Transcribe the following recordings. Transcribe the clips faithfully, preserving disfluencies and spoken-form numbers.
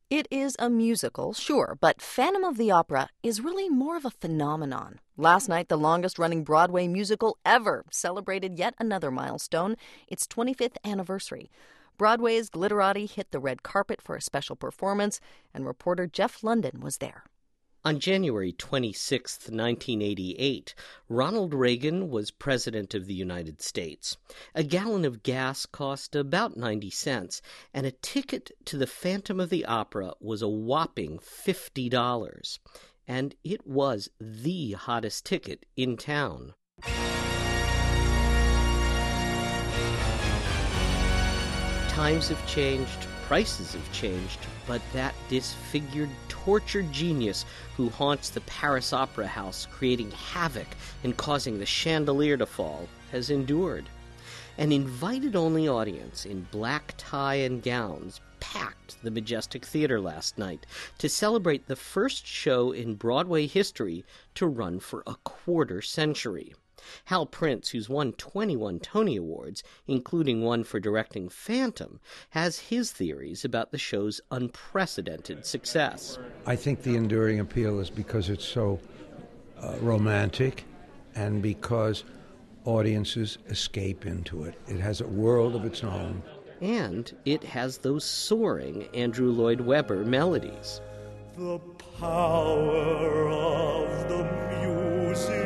It is a musical, sure, but Phantom of the Opera is really more of a phenomenon. Last night, the longest-running Broadway musical ever celebrated yet another milestone, its twenty-fifth anniversary. Broadway's Glitterati hit the red carpet for a special performance, and reporter Jeff London was there. On January twenty-sixth, nineteen eighty-eight, Ronald Reagan was President of the United States. A gallon of gas cost about ninety cents, and a ticket to the Phantom of the Opera was a whopping fifty dollars. And it was the hottest ticket in town. Times have changed, prices have changed, but that disfigured, tortured genius who haunts the Paris Opera House, creating havoc and causing the chandelier to fall, has endured. An invited-only audience in black tie and gowns packed the Majestic Theater last night to celebrate the first show in Broadway history to run for a quarter century. Hal Prince, who's won twenty-one Tony Awards, including one for directing Phantom, has his theories about the show's unprecedented success. I think the enduring appeal is because it's so uh, romantic and because audiences escape into it. It has a world of its own. And it has those soaring Andrew Lloyd Webber melodies. The power of the music.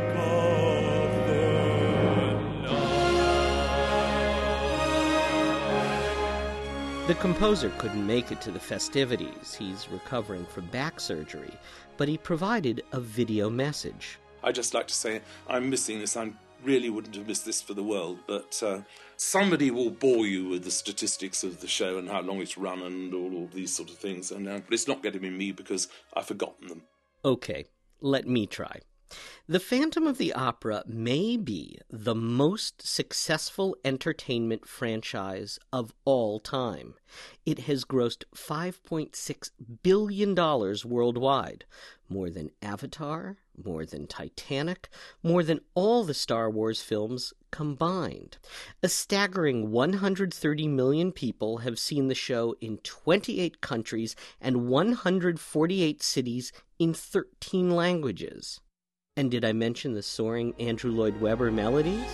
The composer couldn't make it to the festivities. He's recovering from back surgery, but he provided a video message. I'd just like to say I'm missing this. I really wouldn't have missed this for the world, but uh, somebody will bore you with the statistics of the show and how long it's run and all, all these sort of things. And uh, but it's not getting to me because I've forgotten them. Okay, let me try. The Phantom of the Opera may be the most successful entertainment franchise of all time. It has grossed five point six billion dollars worldwide, more than Avatar, more than Titanic, more than all the Star Wars films combined. A staggering one hundred thirty million people have seen the show in twenty-eight countries and one hundred forty-eight cities in thirteen languages. And did I mention the soaring Andrew Lloyd Webber melodies?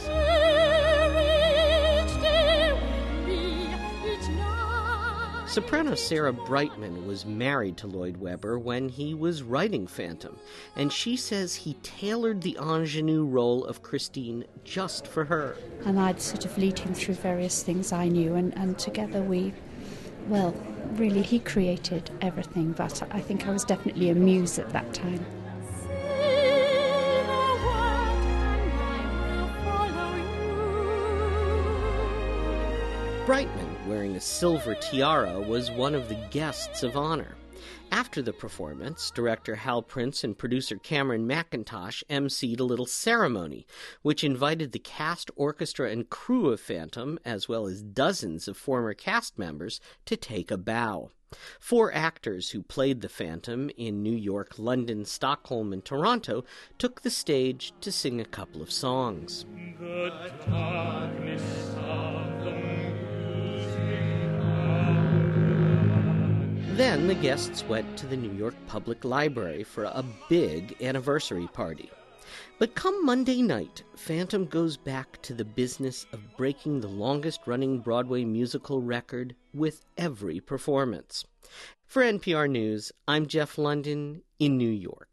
Soprano Sarah Brightman was married to Lloyd Webber when he was writing Phantom, and she says he tailored the ingenue role of Christine just for her. And I'd sort of lead him through various things I knew, and, and together we, well, really he created everything, but I think I was definitely a muse at that time. Brightman, wearing a silver tiara, was one of the guests of honor. After the performance, director Hal Prince and producer Cameron McIntosh emceed a little ceremony, which invited the cast, orchestra, and crew of Phantom, as well as dozens of former cast members, to take a bow. Four actors who played the Phantom in New York, London, Stockholm, and Toronto took the stage to sing a couple of songs. The darkness of the Then the guests went to the New York Public Library for a big anniversary party. But come Monday night, Phantom goes back to the business of breaking the longest-running Broadway musical record with every performance. For N P R News, I'm Jeff London in New York.